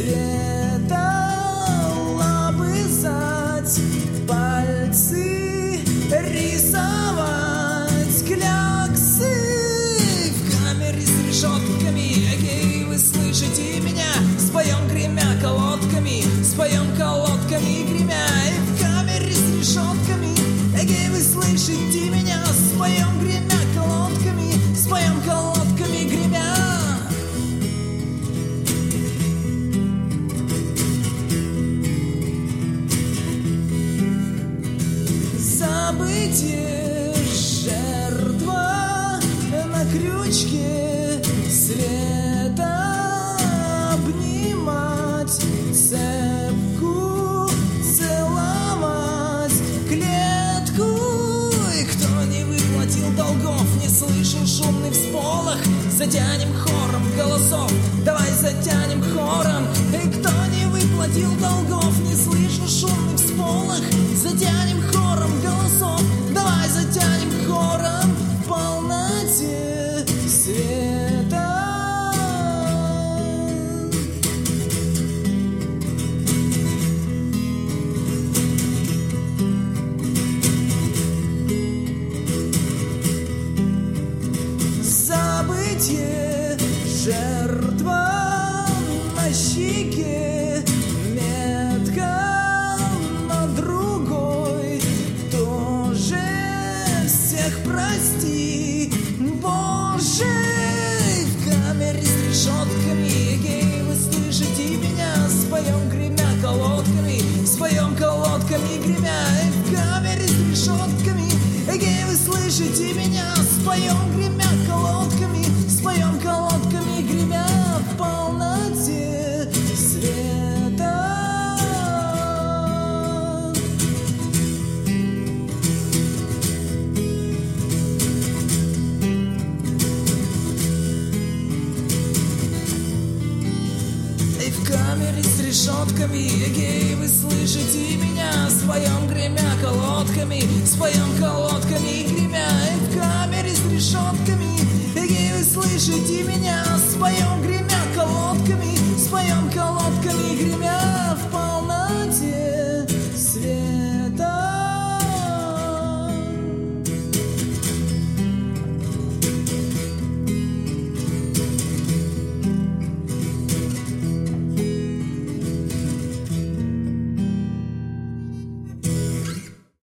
света лобызать, пальцы рисовать, кляксы в камере с решетками. Эгей, вы слышите меня? Споем, гремя колодками, споем колодками, гремя. И в камере с решетками. Эгей, вы слышите меня? Споем, гремя колодками, споем колодками, гремя. Забытие, жертва на крючке, света обнимать, цепку целовать, клетку. И кто не выплатил долгов, не слышал шумный всполох, затянем хором голосов, давай затянем хором. И кто не выплатил долгов, не слышал шумный всполох, затянем хором голосов, давай затянем хором в полноте света. Забытие, жертва на щеке, метка на другой, тоже всех прости, Боже. В камере с решетками. Эгей, вы слышите меня? Споем, гремя колодками, споем колодками, гремя. И в камере с решетками. Эгей, вы слышите меня? Споем, гремя колодками, споем колодками, гремя в полноте света. И в камере с решетками. Эгей, вы слышите меня? Споем, гремя колодками, споем колодками, гремя. И в камере с решетками. Эгей, вы слышите меня? Споем, гремя колодками, споем колодками, гремя.